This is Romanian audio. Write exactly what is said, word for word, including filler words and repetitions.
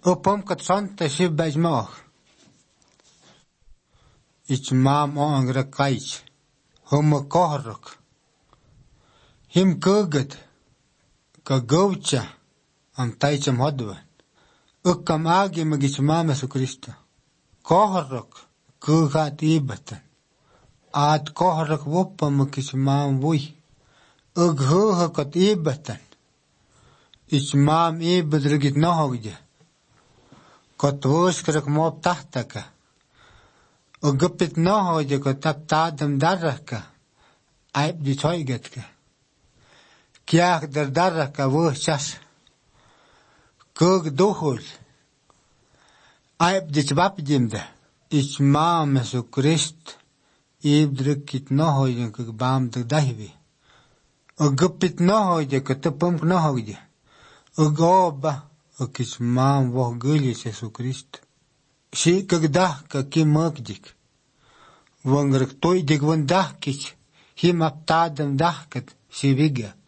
Upam kat santa shib bajmah. Ich mam o angra kaich. Hum kohruk. Him kugat. Ka gaucha. Am taicham hodwa. Ukam agi magich mama su Kristo. Kohruk. Kugat ibatan. Aad kohruk wuppa magich mam wui. Ug huha kat ibatan. Ich mam ibadrigit nohogja. Kot wuskrak mob tahtaka. Ugupit nohogja kot tap tadam darraka. Aib di toigatka. Kiak dar darraka wuchas. Kug duhul. Aib di chbapjimda. Ich mam su Christ. Ibdrigit nohogja kug bam dag dahvi. Ugupit nohogja kot tapumk nohogja. Ugoba. Ukis mam woh gulje Jesu Christ. Si kagdah ka kimagdik. Wangrek toy dig wandah kich. Him aptadam dahkat si viga.